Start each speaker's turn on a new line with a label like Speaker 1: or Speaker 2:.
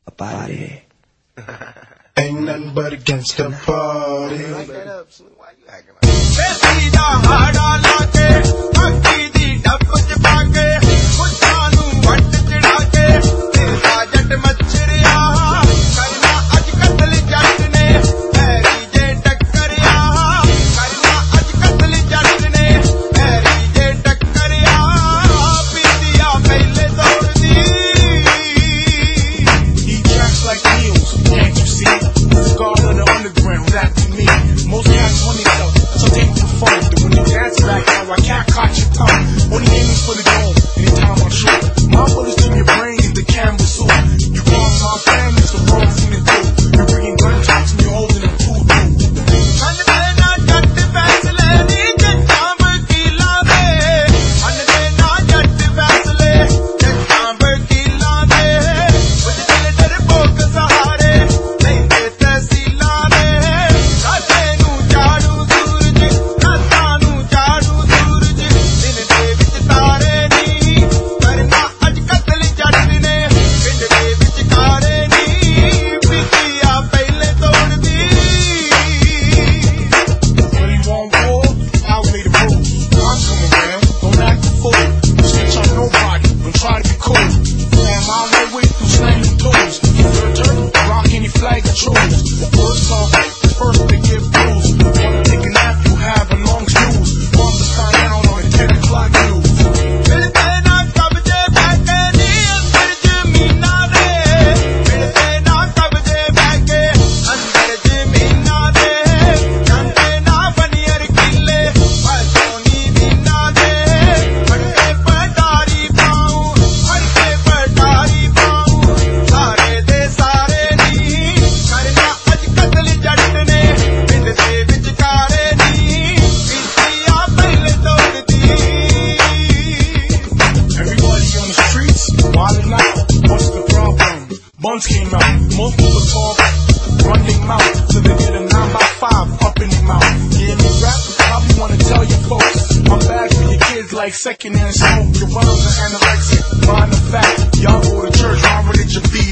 Speaker 1: a party.
Speaker 2: Ain't nothing but a gangsta party.
Speaker 3: Why you acting like
Speaker 2: I can't catch your tongue. Only aiming for the dome. Anytime I shoot, my bullets in your brain is the canvas suit. You call my family, it's the wrong thing to do. You're bringing gun talks and you're holding them too. Flag of choose. First off, first to give blues. Wanna take a nap, you have a long snooze. Bomb the sign out on the 10 o'clock news. Buns came out, most people talk, run their mouth, so they get a 9x5 up in their mouth. Yeah, me rap, probably wanna tell your folks, I'm bad for your kids like secondhand smoke. Your rhymes are anorexic, mind the fact, y'all go to church, why would it your be